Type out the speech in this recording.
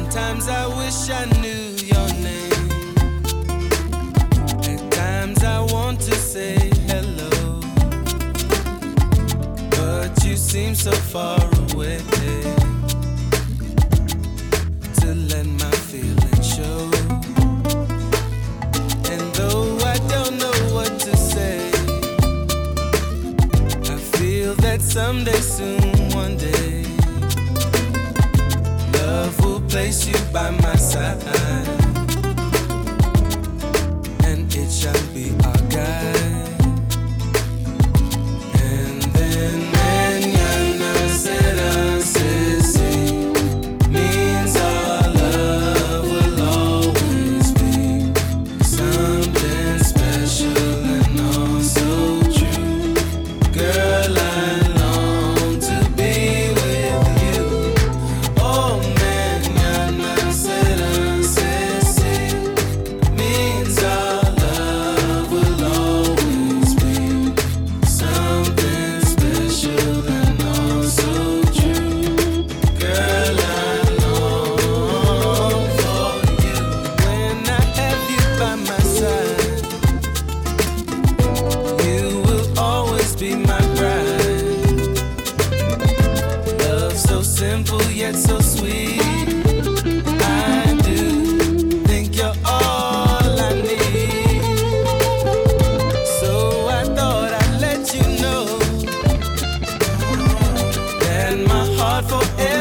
Sometimes I wish I knew your name. At times I want to say hello, but you seem so far away to let my feelings show. And though I don't know what to say, I feel that someday soon, one day, love will place you by my side, and it shall be our guide. And then mañana será sí, means our love will always be something special and also true. Girl, I long to be with you. Oh, mañana será sí, means our love will always be something special and also true. Girl, I long for you. When I have you by my side, you will always be my bride. Love so simple yet so sweet. I do think you're all I need. So I thought I'd let you know that my heart forever